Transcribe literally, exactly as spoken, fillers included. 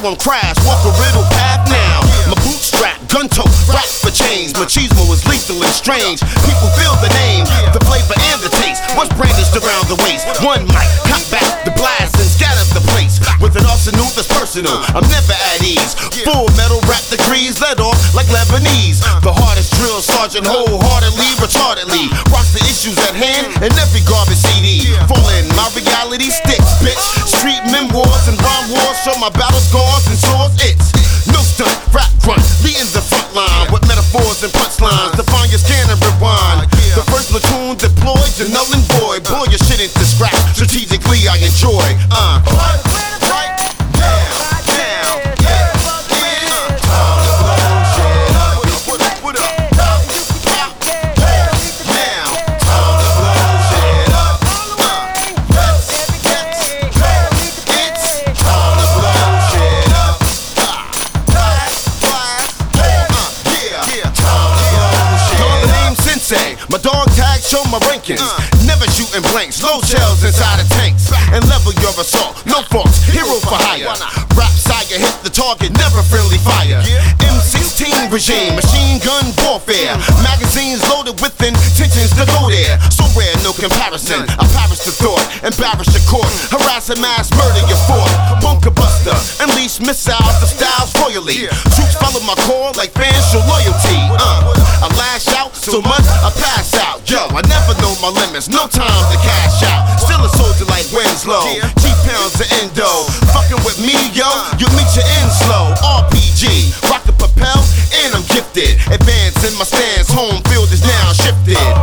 I'm crash, walk a riddle path now. My bootstrap, gun tote, rap for change. Machismo is lethal and strange. People feel the name, the flavor and the taste. What's brandished around the waist? One mic, cock back the blast and scatter the place. With an arsenal that's personal, I'm never at ease. Full metal rap degrees, let off like Lebanese. The hardest drill sergeant, wholeheartedly, retardedly rocks the issues at hand in every garbage C D. Falling, my reality sticks, bitch. Street memoirs and rhyme wars show my battle scars and swords. It's no stunt, rap grunt, leading the front line with metaphors and punchlines. Define your scan and rewind. The first platoon deployed to null and void. Blow your shit into scrap. Strategically, I enjoy. Uh. My dog tags show my rankings. Never shooting blanks, low shells inside of tanks. And level your assault, no faults, hero for hire. Rap sire, hit the target, never friendly fire. M sixteen regime, machine gun warfare. Magazines loaded with intentions to go there. So rare, no comparison. I perish the thought, embarrass the court. Harass and mass murder your fort. Bunker buster, unleash missiles of styles royally. Troops follow my core like fans show loyalty. Uh, I lash out so much I pass out. Yo, I never know my limits, no time to cash out. Still a soldier like Winslow, G pounds to endo. Fucking with me, yo, you meet your end slow. R P G, rock the propel, and I'm gifted. Advance in my stance, home field is now shifted.